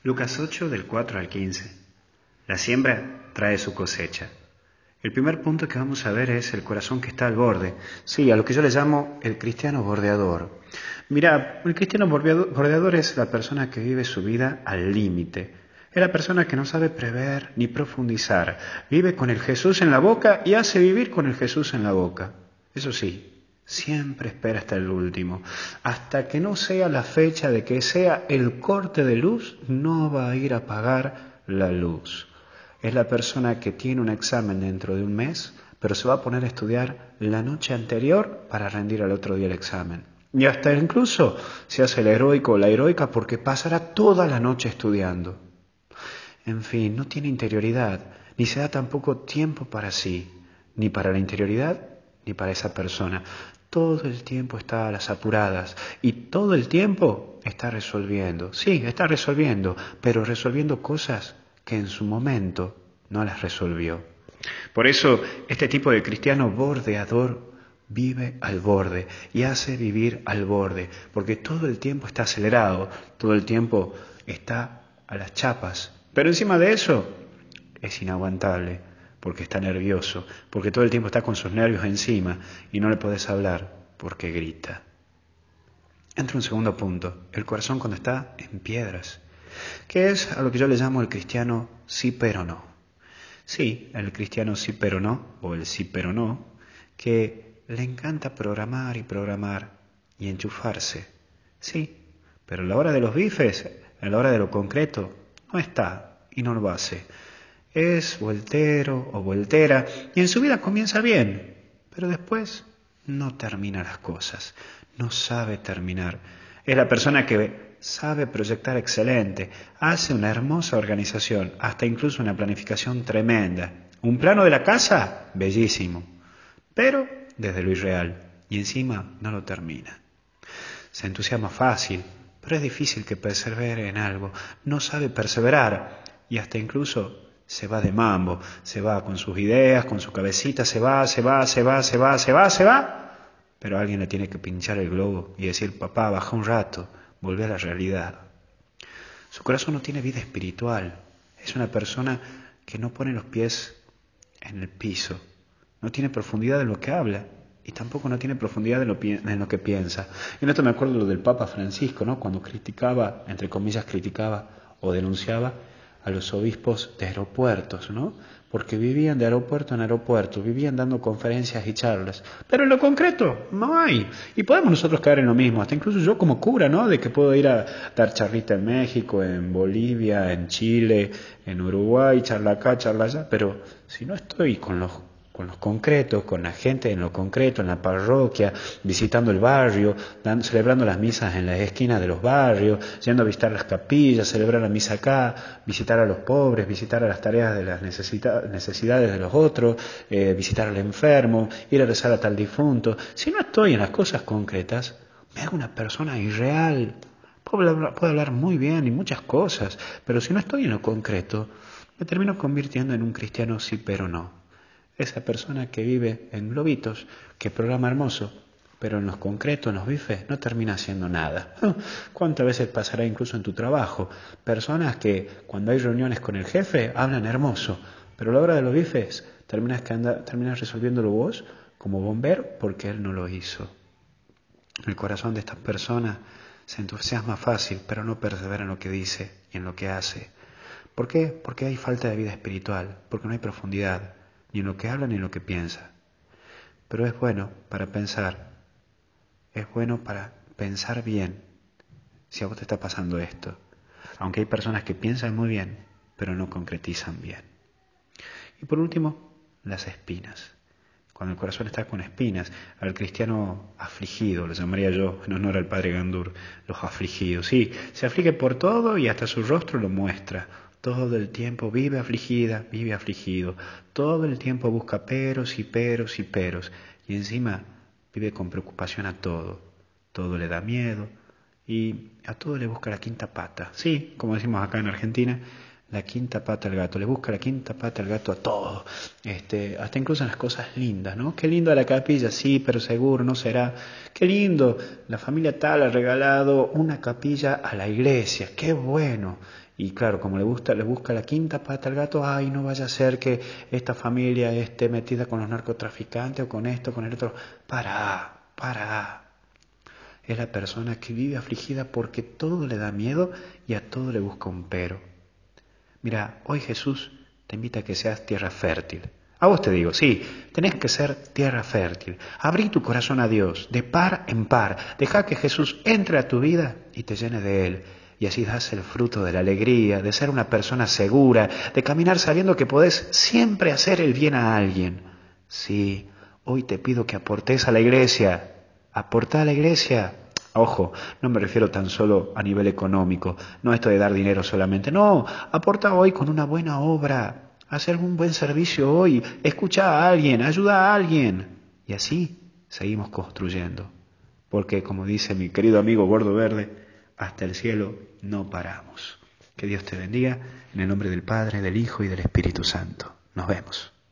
Lucas 8 del 4 al 15. La siembra trae su cosecha. El primer punto que vamos a ver es el corazón que está al borde. Sí, a lo que yo le llamo el cristiano bordeador. Mira, el cristiano bordeador es la persona que vive su vida al límite. Es la persona que no sabe prever ni profundizar. Vive con el Jesús en la boca y hace vivir con el Jesús en la boca. Eso sí, siempre espera hasta el último. Hasta que no sea la fecha de que sea el corte de luz, no va a ir a apagar la luz. Es la persona que tiene un examen dentro de un mes, pero se va a poner a estudiar la noche anterior para rendir al otro día el examen. Y hasta incluso se hace el heroico o la heroica porque pasará toda la noche estudiando. En fin, no tiene interioridad, ni se da tampoco tiempo para sí, ni para la interioridad, ni para esa persona. Todo el tiempo está a las apuradas y todo el tiempo está resolviendo. Sí, está resolviendo, pero resolviendo cosas que en su momento no las resolvió. Por eso, este tipo de cristiano bordeador vive al borde y hace vivir al borde, porque todo el tiempo está acelerado, todo el tiempo está a las chapas. Pero encima de eso, es inaguantable, porque está nervioso, porque todo el tiempo está con sus nervios encima y no le podés hablar porque grita. Entra un segundo punto, el corazón cuando está en piedras, que es a lo que yo le llamo el cristiano sí pero no. Sí, el cristiano sí pero no, o el sí pero no, que le encanta programar y enchufarse. Sí, pero a la hora de los bifes, a la hora de lo concreto, no está y no lo hace. Es voltero o voltera y en su vida comienza bien, pero después no termina las cosas, no sabe terminar. Es la persona que sabe proyectar excelente, hace una hermosa organización, hasta incluso una planificación tremenda. Un plano de la casa, bellísimo, pero desde lo irreal y encima no lo termina. Se entusiasma fácil, pero es difícil que persevere en algo. No sabe perseverar y hasta incluso se va de mambo, se va con sus ideas, con su cabecita, se va. Pero alguien le tiene que pinchar el globo y decir, papá, baja un rato, volvé a la realidad. Su corazón no tiene vida espiritual. Es una persona que no pone los pies en el piso. No tiene profundidad en lo que habla y tampoco no tiene profundidad en lo que piensa. Y en esto me acuerdo lo del Papa Francisco, ¿no? Cuando criticaba, entre comillas, o denunciaba a los obispos de aeropuertos, ¿no? Porque vivían de aeropuerto en aeropuerto, vivían dando conferencias y charlas. Pero en lo concreto no hay. Y podemos nosotros caer en lo mismo, hasta incluso yo como cura, ¿no? De que puedo ir a dar charlita en México, en Bolivia, en Chile, en Uruguay, charla acá, charla allá. Pero si no estoy con los concretos, con la gente en lo concreto, en la parroquia, visitando el barrio, celebrando las misas en las esquinas de los barrios, yendo a visitar las capillas, celebrar la misa acá, visitar a los pobres, visitar a las tareas de las necesidades de los otros, visitar al enfermo, ir a rezar a tal difunto. Si no estoy en las cosas concretas, me hago una persona irreal. Puedo hablar muy bien y muchas cosas, pero si no estoy en lo concreto, me termino convirtiendo en un cristiano sí pero no. Esa persona que vive en globitos, que programa hermoso, pero en los concretos, en los bifes, no termina haciendo nada. ¿Cuántas veces pasará incluso en tu trabajo? Personas que cuando hay reuniones con el jefe hablan hermoso, pero a la hora de los bifes terminas resolviéndolo vos como bombero porque él no lo hizo. El corazón de estas personas se entusiasma fácil, pero no persevera en lo que dice y en lo que hace. ¿Por qué? Porque hay falta de vida espiritual, porque no hay profundidad, ni en lo que habla ni en lo que piensa. Pero es bueno para pensar bien si a vos te está pasando esto. Aunque hay personas que piensan muy bien, pero no concretizan bien. Y por último, las espinas. Cuando el corazón está con espinas, al cristiano afligido, lo llamaría yo en honor al padre Gandour, los afligidos. Sí, se aflige por todo y hasta su rostro lo muestra. Todo el tiempo vive afligida, vive afligido. Todo el tiempo busca peros y peros y peros. Y encima vive con preocupación a todo. Todo le da miedo y a todo le busca la quinta pata. Sí, como decimos acá en Argentina, la quinta pata al gato, le busca la quinta pata al gato a todo, hasta incluso en las cosas lindas, ¿no? Qué lindo la capilla, sí, pero seguro no será. Qué lindo, la familia tal ha regalado una capilla a la iglesia, qué bueno. Y claro, como le busca la quinta pata al gato, ay, no vaya a ser que esta familia esté metida con los narcotraficantes o con esto, con el otro. Para. Es la persona que vive afligida porque todo le da miedo y a todo le busca un pero. Mira, hoy Jesús te invita a que seas tierra fértil. A vos te digo, sí, tenés que ser tierra fértil. Abrí tu corazón a Dios, de par en par. Deja que Jesús entre a tu vida y te llene de Él. Y así das el fruto de la alegría, de ser una persona segura, de caminar sabiendo que podés siempre hacer el bien a alguien. Sí, hoy te pido que aportes a la iglesia. Aportá a la iglesia. Ojo, no me refiero tan solo a nivel económico, no esto de dar dinero solamente, no, aporta hoy con una buena obra, haz algún buen servicio hoy, escucha a alguien, ayuda a alguien. Y así seguimos construyendo, porque como dice mi querido amigo Gordo Verde, hasta el cielo no paramos. Que Dios te bendiga, en el nombre del Padre, del Hijo y del Espíritu Santo. Nos vemos.